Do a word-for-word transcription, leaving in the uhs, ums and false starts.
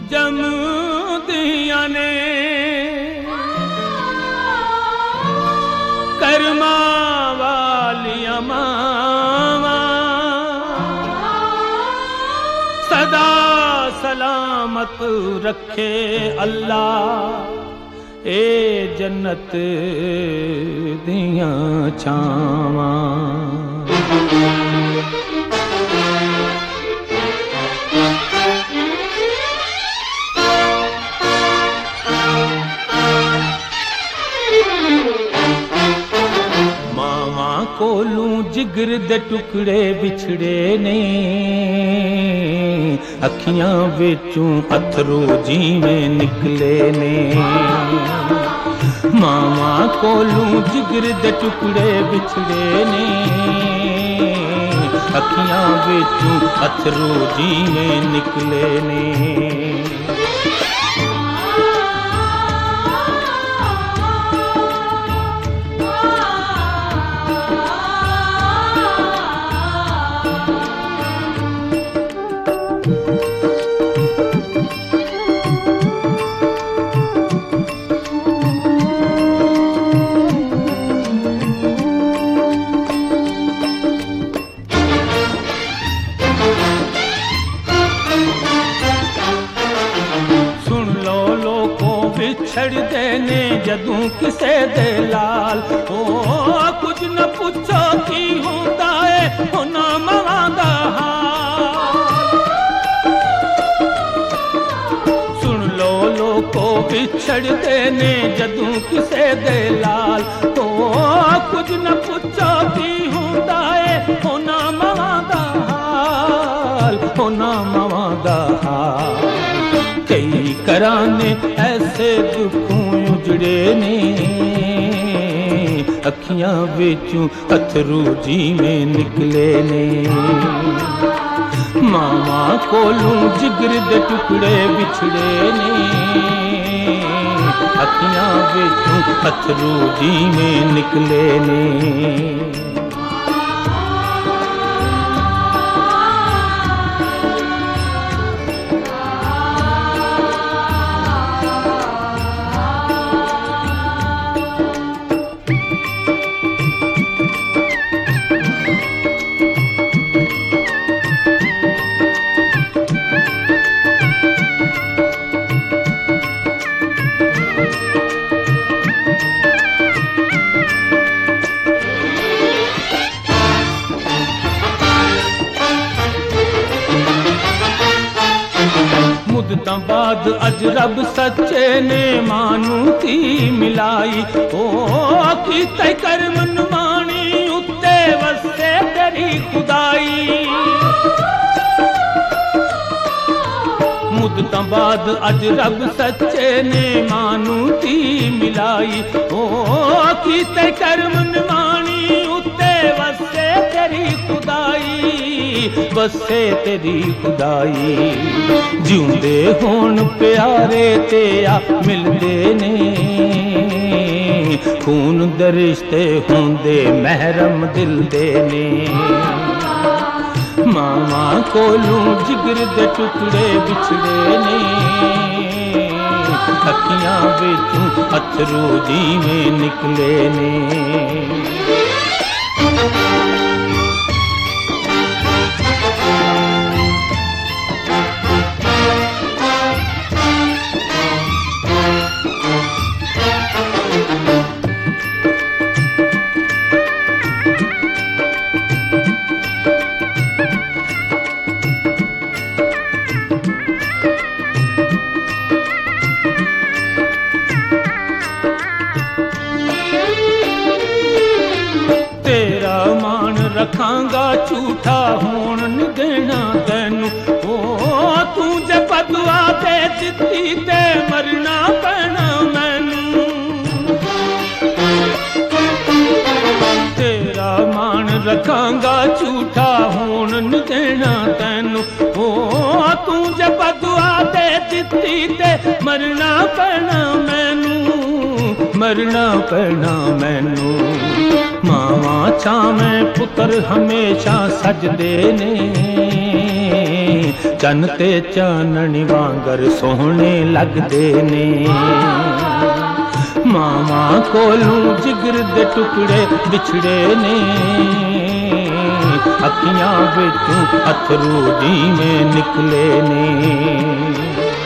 जमदियां ने कर्मा वालियां मावा सदा सलामत रखे अल्लाह ए जन्नत दियां छावां। मावां कोलू जिगर दे टुकड़े बिछड़े ने अखियां विचों अथरू जिवें निकले ने। मावां कोलू जिगर दे टुकड़े बिछड़े ने अखियां विचों अथरू जिवें निकले ने। छड़ देने जदू किसे दे लाल ओ कुछ न पूछो की होता है होना मावां दा हाल। सुन लो लोको बिछड़ देने जदू किसे दे लाल ओ कुछ न पूछो की होता है होना मावां दा हाल होना मावां दा हाल। कई कराने ऐसे दुखों उजड़े ने अखियां विचों अथरू जिवें निकले ने। मावां कोलू जिगर दे टुकड़े बिछड़े ने अखियां विचों अथरू जिवें निकले ने। मुद्दतां बाद अज रब सच्चे ने मानू थी मिलाई ओ कीते कर्म नमानी उत्ते वसे तेरी खुदाई। मुद्दतां बाद अज रब सच्चे ने मानू थी मिलाई ओ कीते कर्म नमानी उत्ते वसे तेरी खुदाई बसे तेरी खुदाई। जिउंदे होण प्यारे ते आ मिलदे ने खून दे रिश्ते होंदे महरम दिल दे ने। मावां कोलू जिगर दे टुकड़े बिछड़े ने अखियां विचों अथरू जिवें निकले ने। रखांगा झूठा होण नहीं देना तैनू ओ तू जे बदुआ दे दित्ती ते मरना पैना मैनू। तेरा मान रखांगा झूठा होण नहीं देना तैनू ओ तू जे बदुआ दे दित्ती ते मरना पैना मैनू मरना पैना मैनू। मावां छावें पुत्र हमेशा सजदे ने ਚੰਨ ਤੇ ਚਾਨਣ ਵਾਂਗਰ ਸੋਹਣੇ ਲੱਗਦੇ ਨੇ। ਮਾਵਾਂ ਕੋਲੋਂ ਜਿਗਰ ਦੇ ਟੁਕੜੇ ਵਿਛੜੇ ਨੇ, ਅੱਖੀਆਂ ਵਿੱਚੋਂ ਅਥਰੂ ਜਿਵੇਂ ਨਿਕਲੇ ਨੇ।